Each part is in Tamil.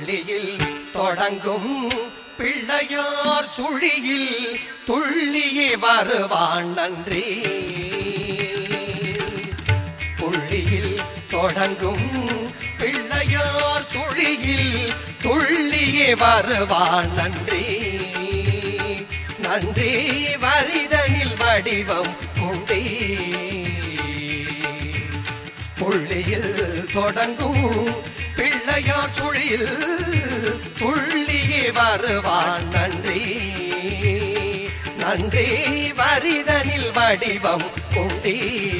புள்ளியில் தொடங்கும் பிள்ளையார் சுழியில் துள்ளியே வருவான் நன்றி. புள்ளியில் தொடங்கும் பிள்ளையார் சுழியில் துள்ளியே வருவான் நன்றி. நன்றி வரிதனில் வடிவம் உண்டே. புள்ளியில் தொடங்கும் பிள்ளையார் சுழியில் துள்ளியே வருவான் நன்றி. நன்றி வரிதனில் வடிவம் உண்டே.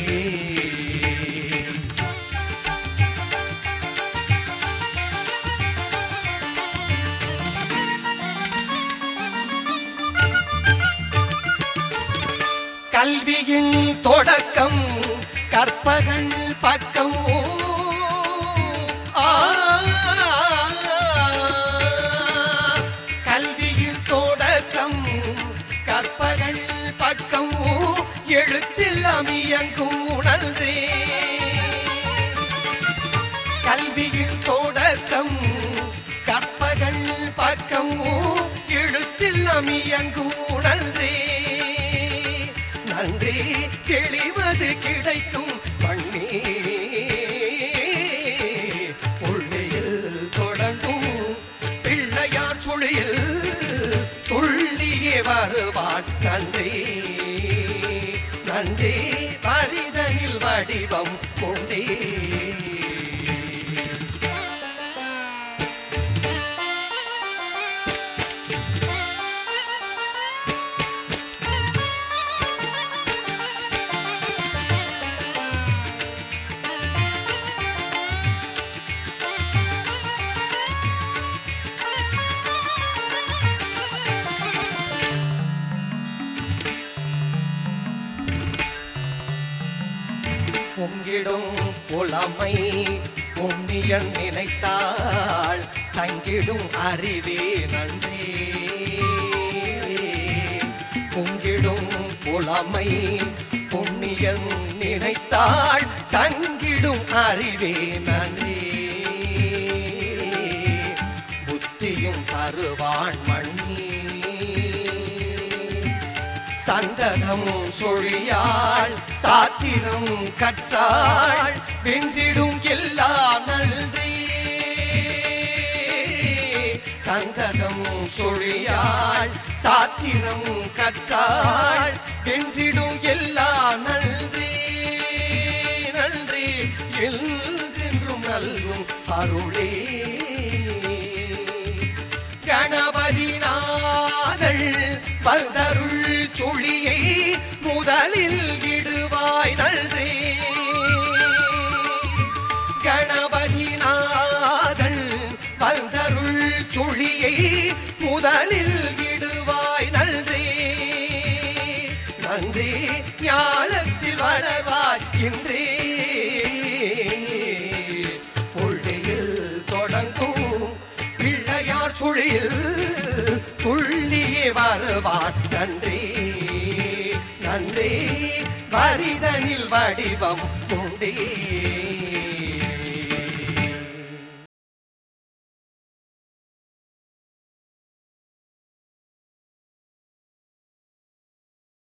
கல்வியின் தொடக்கம் கற்பகன் பக்கம். கல்வியின் தொடக்கம் கற்பகன் பக்கம் எழுத்தில் அமியங்கும் உணர்ந்தே. கல்வியின் தொடக்கம் கற்பகன் பக்கம் எழுத்தில் அமியங்கும் உணர்ந்தே. நன்றி தெளிவது கிடைக்கும் பண்ணி. புள்ளியில் தொடங்கும் பிள்ளையார் சுழியில் துள்ளியே வருவான் நன்றி. நன்றி பரிதனில் வடிவம் கொண்டே. பொங்கிடும் புலமை பொன்னியன் நினைத்தாள் தங்கிடும் அறிவே நன்றி. பொங்கிடும் புலமை பொன்னியன் நினைத்தாள் தங்கிடும் அறிவே நன்றி. புத்தியும் தருவான் மண்ணி. சந்ததம் சொழியாள் சாத்திரம் கற்றாள் வெந்திடும் எல்லா நன்றி. சந்ததம் சொழியாள் சாத்திரம் கற்றாள் வெந்திடும் எல்லா நன்றி. நன்றி என்றென்றும் நல்கும் அருளே. கணபதி நாதள் வந்தருள் சுழியை முதலில் இடுவாய் நன்றி. கணபதி நாதள் வந்தருள் சுழியை முதலில் இடுவாய் நன்றி. நன்றி ஞானத்தில் வளர்வாய் இன்றே. புள்ளியில் தொடங்கும் பிள்ளையார் சுழியில் துள்ளியே வருவான் நன்றி. நன்றி வரிதனில் வடிவம் உண்டே.